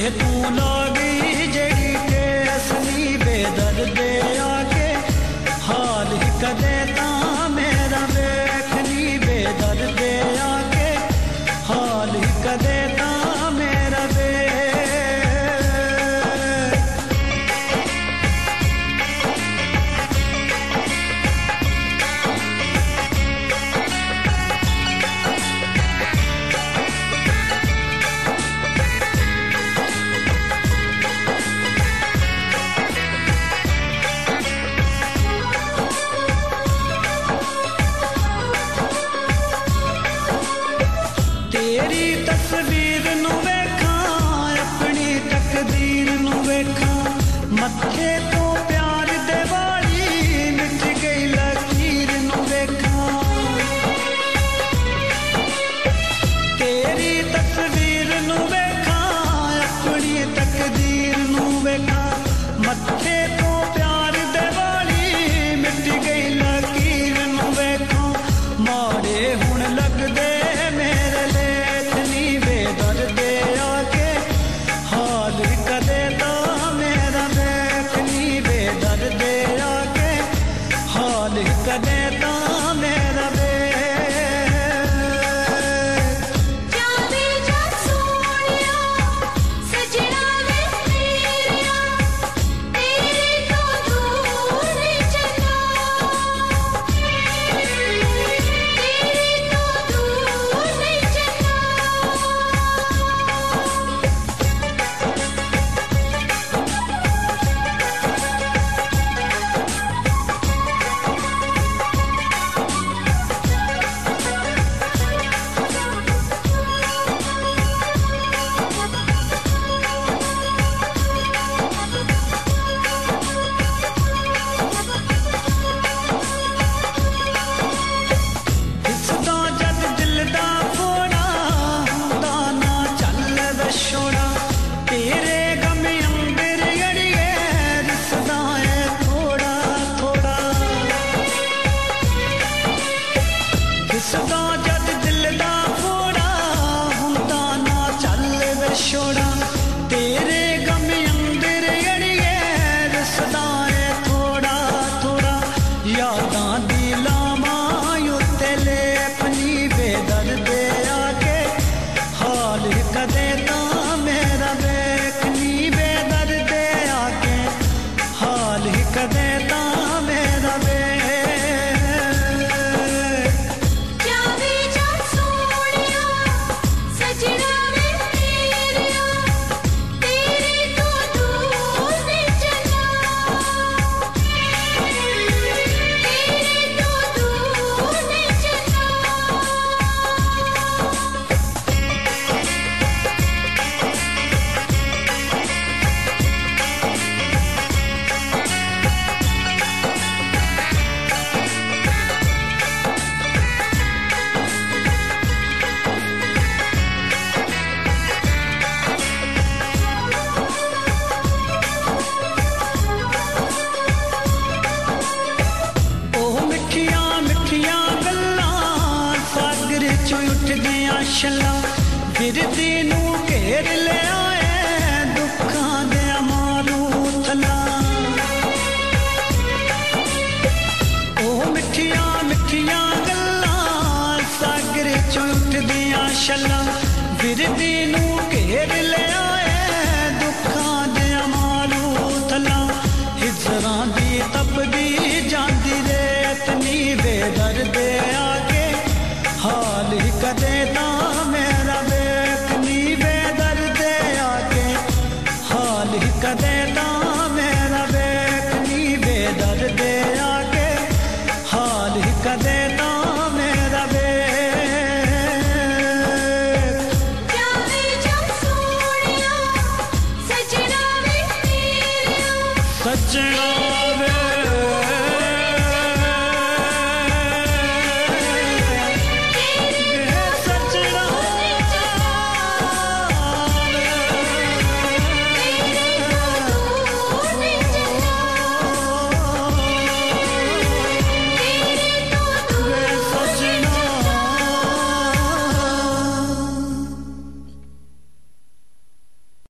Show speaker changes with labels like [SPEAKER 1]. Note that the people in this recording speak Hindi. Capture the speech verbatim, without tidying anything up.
[SPEAKER 1] तू लागी जेड़ी कैसनी बेदर्दे आके हाल ही कदे ता मेरा वेखनी बेदर्दे आके हाल ही कदे ता मेरा वे तेरी तस्वीर नू वेखा अपनी तकदीर नू वेखा मत्थे तो प्यार दे वाली मिट गई लकीर नू वेखा तेरी तस्वीर नू वेखा अपनी तकदीर नू वेखा मत्थे तो प्यार दे वाली मिट गई लकीर नू वेखा माड़े हुण लगदे मेरे लेखनी बेदर्दे आके हाल कदे ता मेरा वेखनी बेदर्दे आके हाल कदे ता मेरा वे सदा जद दिल दा फोड़ा हुंदा ना चल वे छोड़ा तेरे गम अंदर अड़िए रसदा है थोड़ा थोड़ा यादां दी लावां उत्ते लेपनी बेदर्दे आके हाल कदे ता मेरा वेखनी बेदर्दे आके हाल कदे ता मेरा वे छला फिरदी नू घेर ले आए दुखां दे मारू थला ओ मिठियां मिठियां गल्लां सागर चों उठदियां छला फिरदी नू घेर ले आए दुखां दे मारू थला हिजरां दी तपदी जांदी रेत नी बेदर्दे